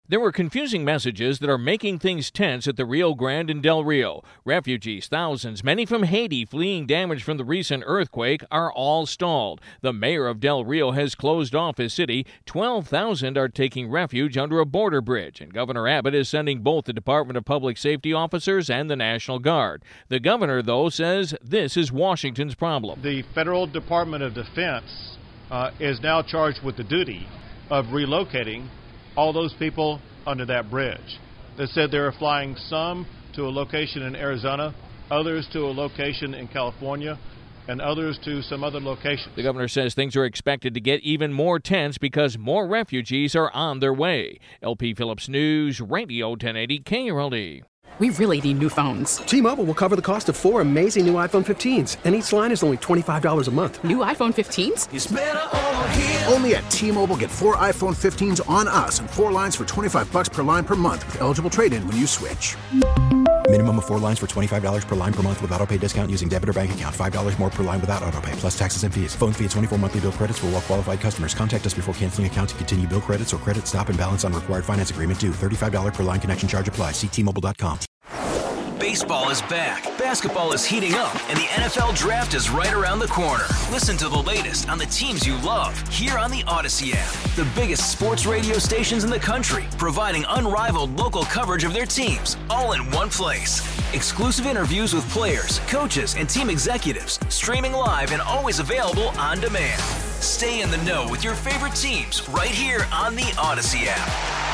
There were confusing messages that are making things tense at the Rio Grande and Del Rio. Refugees, thousands, many from Haiti fleeing damage from the recent earthquake, are all stalled. The mayor of Del Rio has closed off his city. 12,000 are taking refuge under a border bridge, and Governor Abbott is sending both the Department of Public Safety officers and the National Guard. The governor, though, says this is Washington's problem. The Federal Department of Defense is now charged with the duty of relocating all those people under that bridge. They said they were flying some to a location in Arizona, others to a location in California, and others to some other location. The governor says things are expected to get even more tense because more refugees are on their way. LP Phillips News, Radio 1080 KRLD. We really need new phones. T-Mobile will cover the cost of 4 amazing new iPhone 15s, and each line is only $25 a month. New iPhone 15s? It's better over here. Only at T-Mobile, get 4 iPhone 15s on us and 4 lines for $25 per line per month with eligible trade-in when you switch. Minimum of 4 lines for $25 per line per month with autopay discount using debit or bank account. $5 more per line without autopay, plus taxes and fees. Phone fee at 24 monthly bill credits for well-qualified customers. Contact us before canceling account to continue bill credits or credit stop and balance on required finance agreement due. $35 per line connection charge applies. See T-Mobile.com. Baseball is back, basketball is heating up, and the NFL Draft is right around the corner. Listen to the latest on the teams you love here on the Odyssey app. The biggest sports radio stations in the country, providing unrivaled local coverage of their teams, all in one place. Exclusive interviews with players, coaches, and team executives, streaming live and always available on demand. Stay in the know with your favorite teams right here on the Odyssey app.